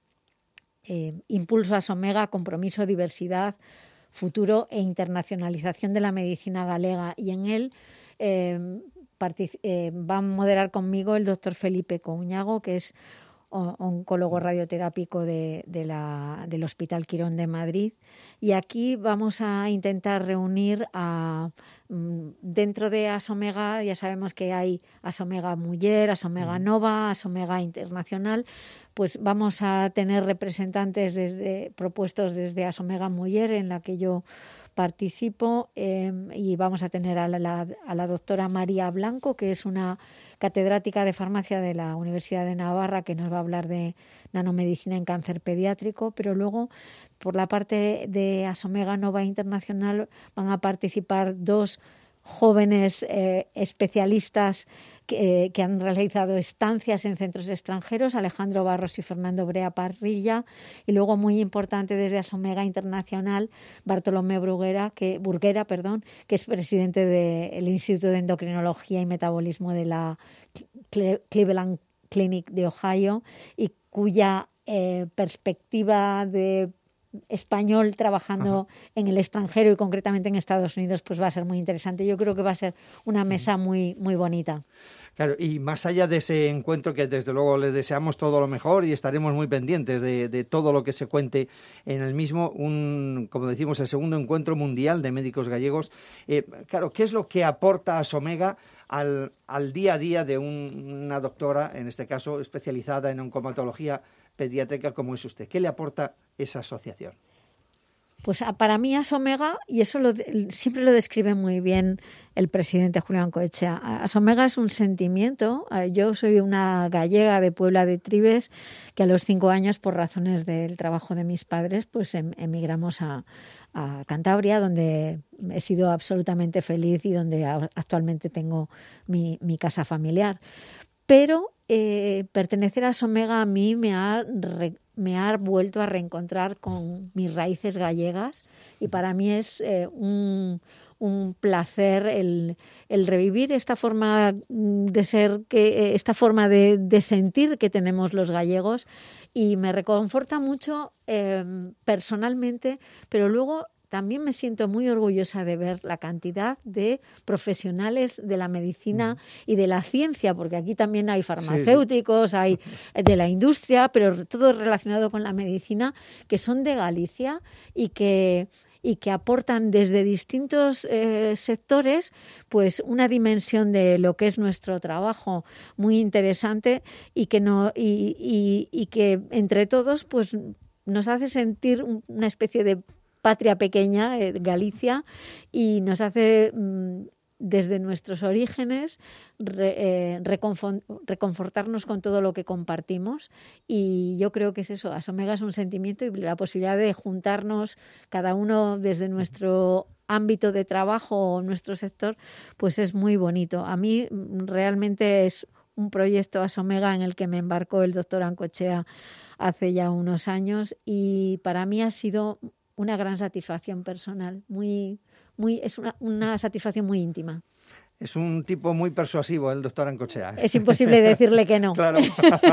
eh, Impulso ASOMEGA, Compromiso, Diversidad, Futuro e Internacionalización de la Medicina Galega, y en él eh, partic- eh, va a moderar conmigo el doctor Felipe Couñago, que es oncólogo radioterápico de, de la, del Hospital Quirón de Madrid, y aquí vamos a intentar reunir a, dentro de ASOMEGA, ya sabemos que hay ASOMEGA Muller, ASOMEGA Nova, ASOMEGA Internacional, pues vamos a tener representantes desde, propuestos desde ASOMEGA Muller, en la que yo participo, eh, y vamos a tener a la, a la doctora María Blanco, que es una catedrática de farmacia de la Universidad de Navarra, que nos va a hablar de nanomedicina en cáncer pediátrico, pero luego por la parte de ASOMEGA Nova Internacional van a participar dos jóvenes eh, especialistas que, eh, que han realizado estancias en centros extranjeros, Alejandro Barros y Fernando Brea Parrilla, y luego, muy importante, desde ASOMEGA Internacional, Bartolomé Burguera, que, Burguera, perdón, que es presidente del Instituto de Endocrinología y Metabolismo de la Cleveland Clinic de Ohio, y cuya eh, perspectiva de español trabajando Ajá. en el extranjero y concretamente en Estados Unidos, pues va a ser muy interesante. Yo creo que va a ser una mesa muy, muy bonita. Claro, y más allá de ese encuentro, que desde luego le deseamos todo lo mejor y estaremos muy pendientes de, de todo lo que se cuente en el mismo, un, como decimos, el segundo encuentro mundial de médicos gallegos. Eh, claro, ¿qué es lo que aporta ASOMEGA al, al día a día de un, una doctora, en este caso especializada en oncomatología pediátrica como es usted? ¿Qué le aporta esa asociación? Pues para mí ASOMEGA, y eso lo, siempre lo describe muy bien el presidente Julio Ancoechea, ASOMEGA es un sentimiento. Yo soy una gallega de Puebla de Tribes, que a los cinco años, por razones del trabajo de mis padres, pues emigramos a, a Cantabria, donde he sido absolutamente feliz y donde actualmente tengo mi, mi casa familiar. Pero eh, pertenecer a ASOMEGA a mí me ha, re, me ha vuelto a reencontrar con mis raíces gallegas, y para mí es eh, un, un placer el, el revivir esta forma de ser, que esta forma de, de sentir que tenemos los gallegos, y me reconforta mucho eh, personalmente, pero luego también me siento muy orgullosa de ver la cantidad de profesionales de la medicina y de la ciencia, porque aquí también hay farmacéuticos, sí, sí. hay de la industria, pero todo relacionado con la medicina, que son de Galicia y que y que aportan desde distintos eh, sectores pues una dimensión de lo que es nuestro trabajo muy interesante, y que no y, y, y que entre todos pues nos hace sentir una especie de patria pequeña, eh, Galicia, y nos hace mm, desde nuestros orígenes re, eh, reconfort, reconfortarnos con todo lo que compartimos, y yo creo que es eso, Asomega es un sentimiento y la posibilidad de juntarnos cada uno desde nuestro ámbito de trabajo o nuestro sector, pues es muy bonito. A mí realmente es un proyecto Asomega en el que me embarcó el doctor Ancochea hace ya unos años, y para mí ha sido una gran satisfacción personal, muy, muy, es una, una satisfacción muy íntima. Es un tipo muy persuasivo, el doctor Ancochea. Es imposible decirle que no. Claro.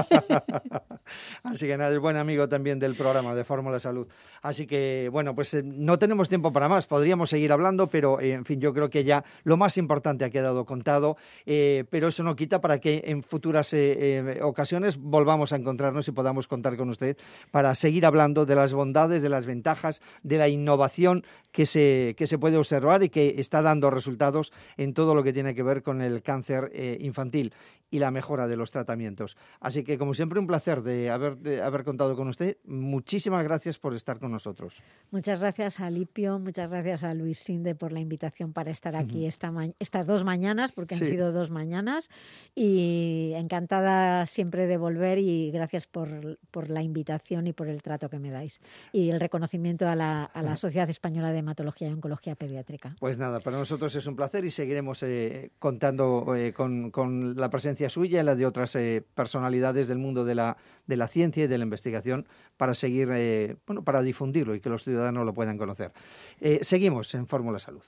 Así que nada, es buen amigo también del programa de Fórmula Salud. Así que, bueno, pues eh, no tenemos tiempo para más. Podríamos seguir hablando, pero, eh, en fin, yo creo que ya lo más importante ha quedado contado. Eh, pero eso no quita para que en futuras eh, eh, ocasiones volvamos a encontrarnos y podamos contar con usted para seguir hablando de las bondades, de las ventajas, de la innovación que se, que se puede observar y que está dando resultados en todo lo que tiene que ver con el cáncer eh, infantil y la mejora de los tratamientos. Así que, como siempre, un placer de haber, de haber contado con usted. Muchísimas gracias por estar con nosotros. Muchas gracias a Lipio, muchas gracias a Luis Sinde por la invitación para estar aquí uh-huh. esta ma- estas dos mañanas, porque sí. han sido dos mañanas, y encantada siempre de volver, y gracias por, por la invitación y por el trato que me dais, y el reconocimiento a la, a la Sociedad Española de Hematología y Oncología Pediátrica. Pues nada, para nosotros es un placer y seguiremos eh, contando eh, con, con la presencia suya y la de otras eh, personalidades del mundo de la, de la ciencia y de la investigación para seguir, eh, bueno, para difundirlo y que los ciudadanos lo puedan conocer. Eh, seguimos en Fórmula Salud.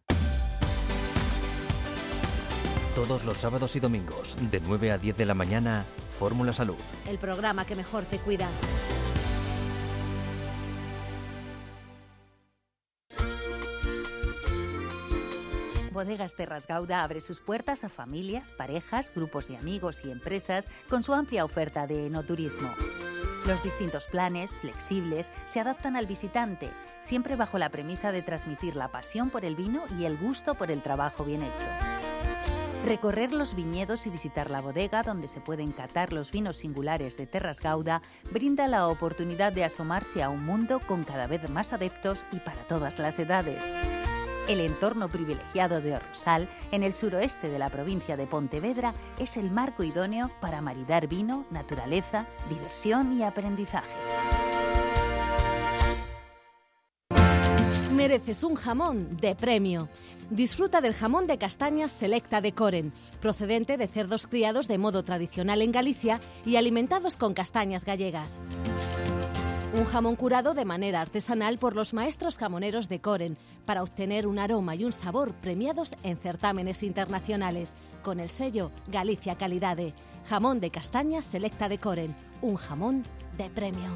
Todos los sábados y domingos, de nueve a diez de la mañana, Fórmula Salud. El programa que mejor te cuida. Bodegas Terras Gauda abre sus puertas a familias, parejas, grupos de amigos y empresas con su amplia oferta de enoturismo. Los distintos planes, flexibles, se adaptan al visitante, siempre bajo la premisa de transmitir la pasión por el vino y el gusto por el trabajo bien hecho. Recorrer los viñedos y visitar la bodega donde se pueden catar los vinos singulares de Terras Gauda brinda la oportunidad de asomarse a un mundo con cada vez más adeptos y para todas las edades. El entorno privilegiado de Orrosal, en el suroeste de la provincia de Pontevedra, es el marco idóneo para maridar vino, naturaleza, diversión y aprendizaje. Mereces un jamón de premio. Disfruta del jamón de castañas Selecta de Coren, procedente de cerdos criados de modo tradicional en Galicia y alimentados con castañas gallegas. Un jamón curado de manera artesanal por los maestros jamoneros de Coren para obtener un aroma y un sabor premiados en certámenes internacionales con el sello Galicia Calidade. Jamón de castañas Selecta de Coren, un jamón de premio.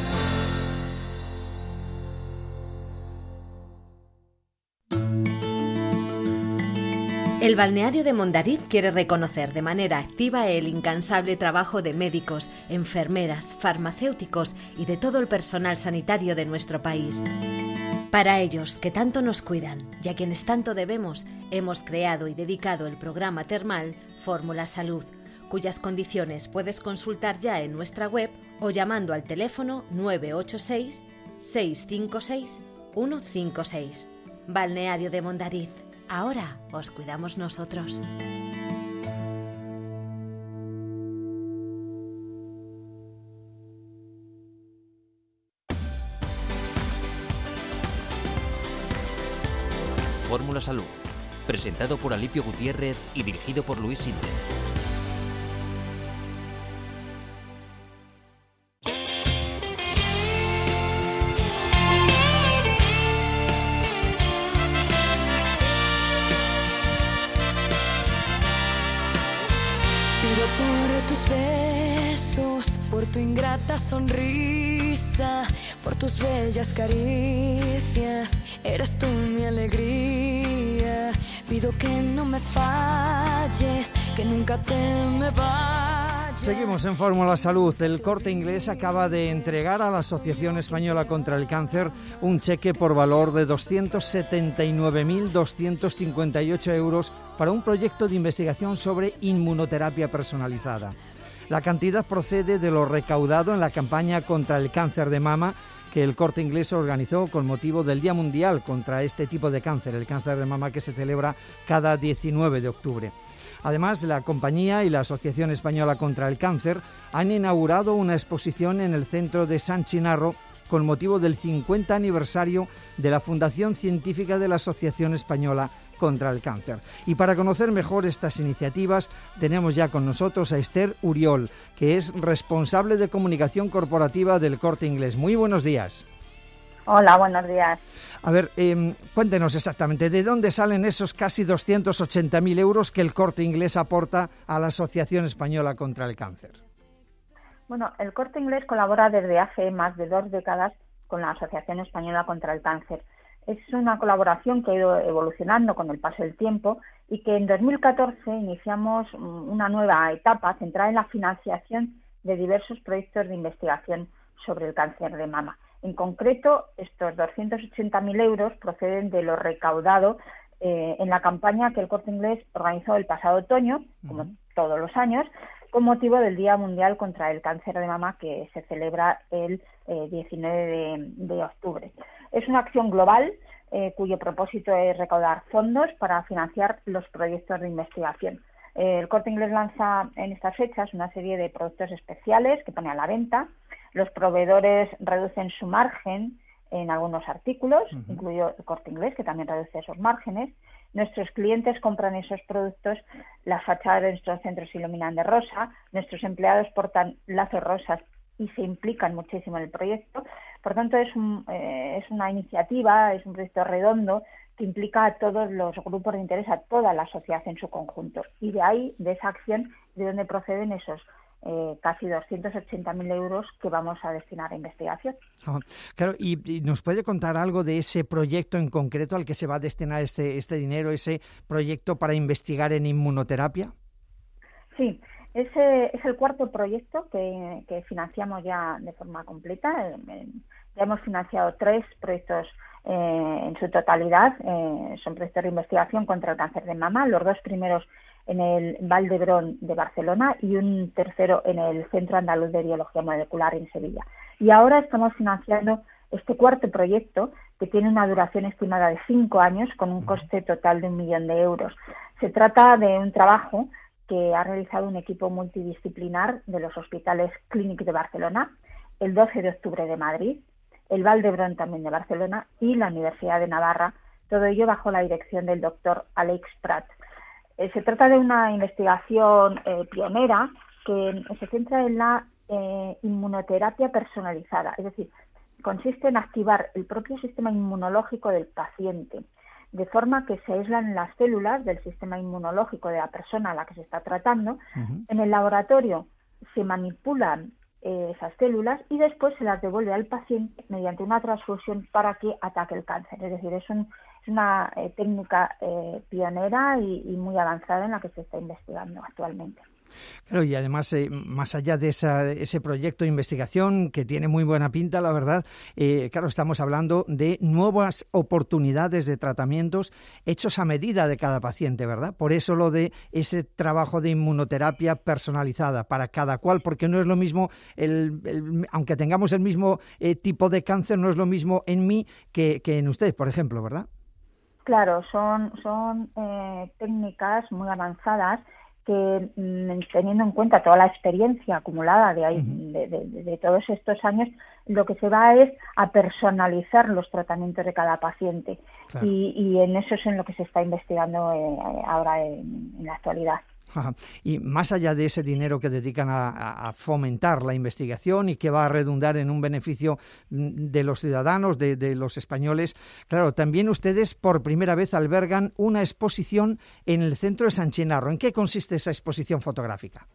El balneario de Mondariz quiere reconocer de manera activa el incansable trabajo de médicos, enfermeras, farmacéuticos y de todo el personal sanitario de nuestro país. Para ellos, que tanto nos cuidan y a quienes tanto debemos, hemos creado y dedicado el programa termal Fórmula Salud, cuyas condiciones puedes consultar ya en nuestra web o llamando al teléfono nueve ocho seis, seis cinco seis, uno cinco seis. Balneario de Mondariz. Ahora os cuidamos nosotros. Fórmula Salud, presentado por Alipio Gutiérrez y dirigido por Luis Sinde. Por tus besos, por tu ingrata sonrisa, por tus bellas caricias, eres tú mi alegría. Pido que no me falles, que nunca te me vayas. Seguimos en Fórmula Salud. El Corte Inglés acaba de entregar a la Asociación Española contra el Cáncer un cheque por valor de doscientos setenta y nueve mil doscientos cincuenta y ocho euros para un proyecto de investigación sobre inmunoterapia personalizada. La cantidad procede de lo recaudado en la campaña contra el cáncer de mama, que el Corte Inglés organizó con motivo del Día Mundial contra este tipo de cáncer, el cáncer de mama, que se celebra cada diecinueve de octubre. Además, la compañía y la Asociación Española contra el Cáncer han inaugurado una exposición en el centro de San Chinarro con motivo del cincuenta aniversario de la Fundación Científica de la Asociación Española contra el Cáncer. Y para conocer mejor estas iniciativas, tenemos ya con nosotros a Esther Uriol, que es responsable de comunicación corporativa del Corte Inglés. Muy buenos días. Hola, buenos días. A ver, eh, cuéntenos exactamente, ¿de dónde salen esos casi doscientos ochenta mil euros que el Corte Inglés aporta a la Asociación Española contra el Cáncer? Bueno, el Corte Inglés colabora desde hace más de dos décadas con la Asociación Española contra el Cáncer. Es una colaboración que ha ido evolucionando con el paso del tiempo y que en dos mil catorce iniciamos una nueva etapa centrada en la financiación de diversos proyectos de investigación sobre el cáncer de mama. En concreto, estos doscientos ochenta mil euros proceden de lo recaudado eh, en la campaña que el Corte Inglés organizó el pasado otoño, como uh-huh. todos los años, con motivo del Día Mundial contra el Cáncer de Mama, que se celebra el eh, diecinueve de, de octubre. Es una acción global eh, cuyo propósito es recaudar fondos para financiar los proyectos de investigación. Eh, el Corte Inglés lanza en estas fechas una serie de productos especiales que pone a la venta. Los proveedores reducen su margen en algunos artículos, uh-huh. incluido el Corte Inglés, que también reduce esos márgenes. Nuestros clientes compran esos productos, las fachadas de nuestros centros se iluminan de rosa, nuestros empleados portan lazos rosas y se implican muchísimo en el proyecto. Por tanto, es, un, eh, es una iniciativa, es un proyecto redondo que implica a todos los grupos de interés, a toda la sociedad en su conjunto. Y de ahí, de esa acción, de donde proceden esos Eh, casi doscientos ochenta mil euros que vamos a destinar a investigación. Ah, claro, y, y nos puede contar algo de ese proyecto en concreto al que se va a destinar este, este dinero, ese proyecto para investigar en inmunoterapia. Sí, ese es el cuarto proyecto que, que financiamos ya de forma completa. Eh, ya hemos financiado tres proyectos eh, en su totalidad, eh, son proyectos de investigación contra el cáncer de mama, los dos primeros en el Vall d'Hebron de Barcelona y un tercero en el Centro Andaluz de Biología Molecular en Sevilla. Y ahora estamos financiando este cuarto proyecto, que tiene una duración estimada de cinco años con un coste total de un millón de euros. Se trata de un trabajo que ha realizado un equipo multidisciplinar de los hospitales Clínic de Barcelona, el doce de octubre de Madrid, el Vall d'Hebron también de Barcelona y la Universidad de Navarra, todo ello bajo la dirección del doctor Àlex Prat. Eh, se trata de una investigación eh, pionera que se centra en la eh, inmunoterapia personalizada, es decir, consiste en activar el propio sistema inmunológico del paciente, de forma que se aíslan las células del sistema inmunológico de la persona a la que se está tratando. Uh-huh. En el laboratorio se manipulan eh, esas células y después se las devuelve al paciente mediante una transfusión para que ataque el cáncer. Es decir, es un una eh, técnica eh, pionera y, y muy avanzada en la que se está investigando actualmente. Claro, y además, eh, más allá de esa, ese proyecto de investigación que tiene muy buena pinta, la verdad, eh, claro, estamos hablando de nuevas oportunidades de tratamientos hechos a medida de cada paciente, ¿verdad? Por eso lo de ese trabajo de inmunoterapia personalizada para cada cual, porque no es lo mismo, el, el, aunque tengamos el mismo eh, tipo de cáncer, no es lo mismo en mí que, que en usted, por ejemplo, ¿verdad? Claro, son, son eh, técnicas muy avanzadas que, teniendo en cuenta toda la experiencia acumulada de, ahí, uh-huh. de, de, de todos estos años, lo que se va es a personalizar los tratamientos de cada paciente. Claro. Y, y en eso es en lo que se está investigando eh, ahora en, en la actualidad. Ajá. Y más allá de ese dinero que dedican a, a fomentar la investigación y que va a redundar en un beneficio de los ciudadanos, de, de los españoles, claro, también ustedes por primera vez albergan una exposición en el centro de San Chinarro. ¿En qué consiste esa exposición fotográfica?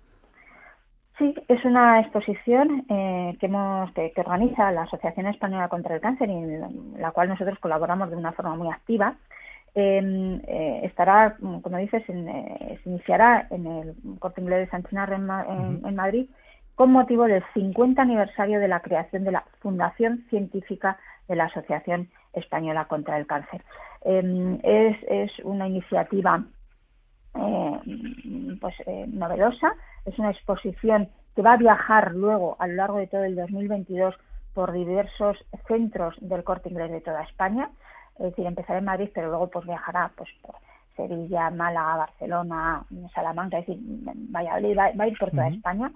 Sí, es una exposición eh, que, hemos, que, que organiza la Asociación Española contra el Cáncer y en la cual nosotros colaboramos de una forma muy activa. Eh, eh, estará, como dices, en, eh, se iniciará en el Corte Inglés de San Chinarro en, en, en Madrid con motivo del cincuenta aniversario de la creación de la Fundación Científica de la Asociación Española contra el Cáncer. Eh, es, es una iniciativa eh, pues eh, novedosa, es una exposición que va a viajar luego a lo largo de todo el dos mil veintidós por diversos centros del Corte Inglés de toda España. Es decir, empezará en Madrid, pero luego pues viajará pues por Sevilla, Málaga, Barcelona, Salamanca, es decir, Valladolid, va, va a ir por toda uh-huh. España.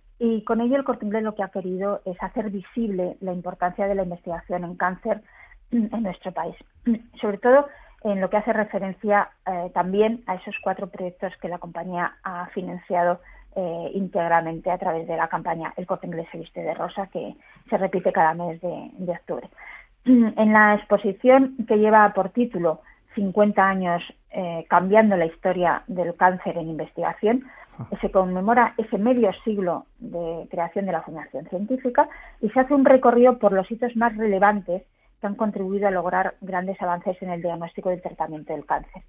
Y con ello el Corte Inglés lo que ha querido es hacer visible la importancia de la investigación en cáncer en nuestro país. Sobre todo en lo que hace referencia eh, también a esos cuatro proyectos que la compañía ha financiado eh, íntegramente a través de la campaña El Corte Inglés se viste de rosa, que se repite cada mes de, de octubre. En la exposición, que lleva por título cincuenta años eh, cambiando la historia del cáncer en investigación, se conmemora ese medio siglo de creación de la Fundación Científica y se hace un recorrido por los hitos más relevantes que han contribuido a lograr grandes avances en el diagnóstico y el tratamiento del cáncer.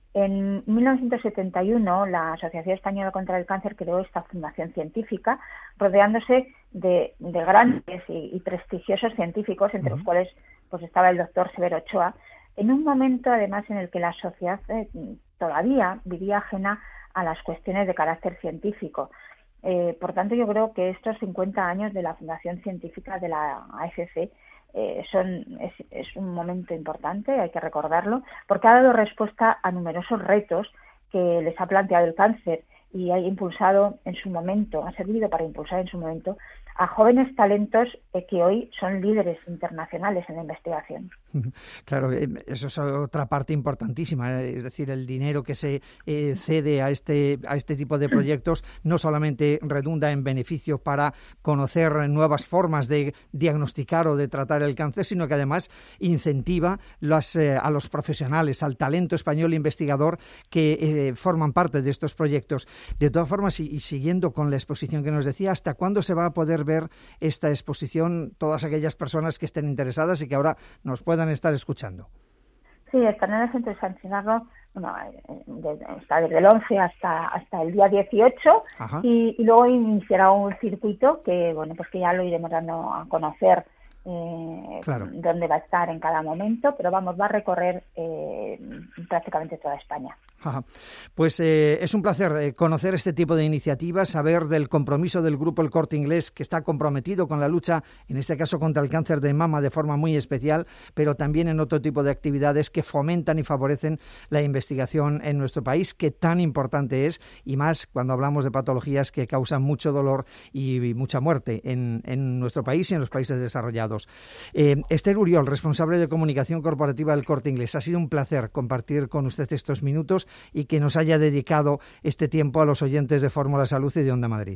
En mil novecientos setenta y uno, la Asociación Española contra el Cáncer creó esta Fundación Científica, rodeándose de, de grandes y, y prestigiosos científicos, entre uh-huh. los cuales pues estaba el doctor Severo Ochoa, en un momento además en el que la sociedad eh, todavía vivía ajena a las cuestiones de carácter científico. Eh, por tanto, yo creo que estos cincuenta años de la Fundación Científica de la A F C eh, son es, es un momento importante, hay que recordarlo, porque ha dado respuesta a numerosos retos que les ha planteado el cáncer y ha impulsado en su momento, ha servido para impulsar en su momento a jóvenes talentos eh, que hoy son líderes internacionales en la investigación. Claro, eso es otra parte importantísima, es decir, el dinero que se eh, cede a este a este tipo de proyectos no solamente redunda en beneficio para conocer nuevas formas de diagnosticar o de tratar el cáncer, sino que además incentiva las, eh, a los profesionales, al talento español investigador que eh, forman parte de estos proyectos. De todas formas, y, y siguiendo con la exposición que nos decía, ¿hasta cuándo se va a poder ver esta exposición todas aquellas personas que estén interesadas y que ahora nos puedan estar escuchando? Sí, estarán en el Centro de San Chinarro, bueno, está desde el once hasta hasta el día dieciocho y, y luego iniciará un circuito que, bueno, pues que ya lo iremos dando a conocer eh, claro. dónde va a estar en cada momento, pero vamos, va a recorrer eh, prácticamente toda España. Ajá. Pues eh, es un placer eh, conocer este tipo de iniciativas, saber del compromiso del Grupo El Corte Inglés, que está comprometido con la lucha, en este caso contra el cáncer de mama de forma muy especial, pero también en otro tipo de actividades que fomentan y favorecen la investigación en nuestro país, que tan importante es, y más cuando hablamos de patologías que causan mucho dolor y, y mucha muerte en, en nuestro país y en los países desarrollados. Eh, Esther Uriol, responsable de comunicación corporativa del Corte Inglés, ha sido un placer compartir con usted estos minutos y que nos haya dedicado este tiempo a los oyentes de Fórmula Salud y de Onda Madrid.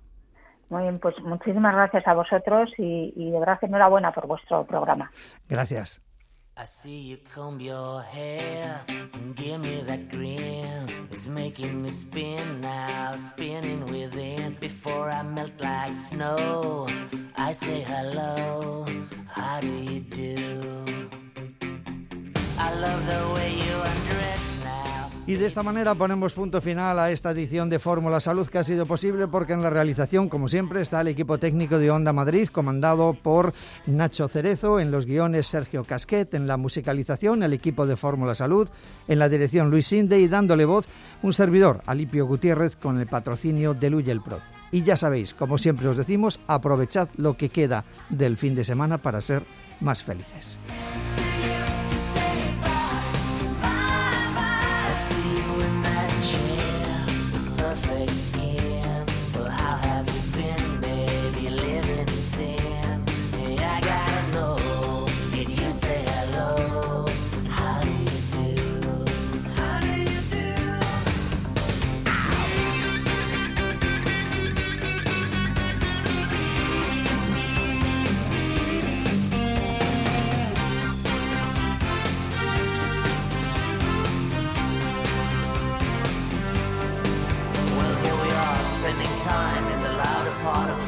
Muy bien, pues muchísimas gracias a vosotros y, y de verdad enhorabuena por vuestro programa. Gracias. I see you comb your hair and give me that grin. It's making me spin now, spinning within. Before I melt like snow, I say hello, how do you do? I love the way you undress. Y de esta manera ponemos punto final a esta edición de Fórmula Salud, que ha sido posible porque en la realización, como siempre, está el equipo técnico de Onda Madrid, comandado por Nacho Cerezo, en los guiones Sergio Casquet, en la musicalización el equipo de Fórmula Salud, en la dirección Luis Sinde y dándole voz un servidor, Alipio Gutiérrez, con el patrocinio de Luyel Pro. Y ya sabéis, como siempre os decimos, aprovechad lo que queda del fin de semana para ser más felices.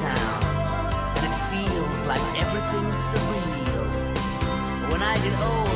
When I get old